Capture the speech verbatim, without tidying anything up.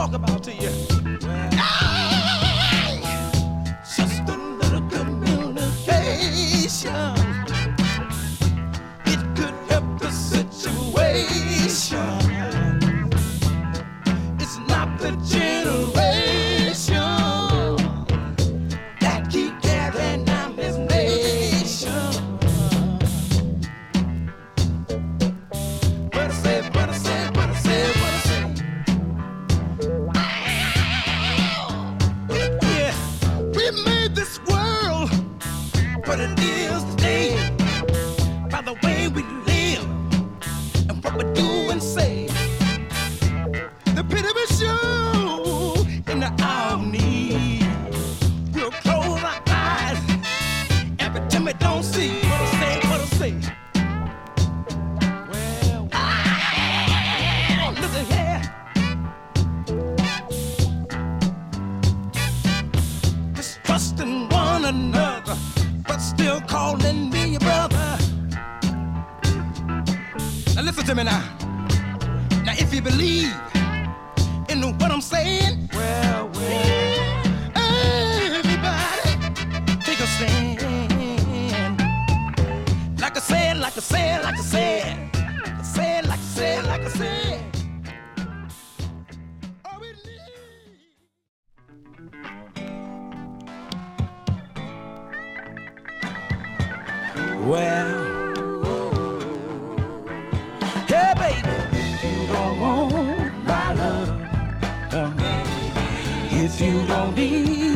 talk about to you. Hey, just a little communication. It could help the situation. It's not the generation that keep carrying down this nation. What I say, what I say, what I say, what I say. Yeah, we made this world what it is today by the way we live and what we do and say. The pity we show in the hour of need. We'll close our eyes every time we don't see. What I say, what I say. Well, ah, look at here. Distrusting one another, but still calling me your brother. Now listen to me now. Now if you believe in what I'm saying, well, well, everybody take a stand. Like I said, like I said, like I said, like I said, like I said, like I said. All we need. Well, yeah, baby, you don't want my love. If you don't need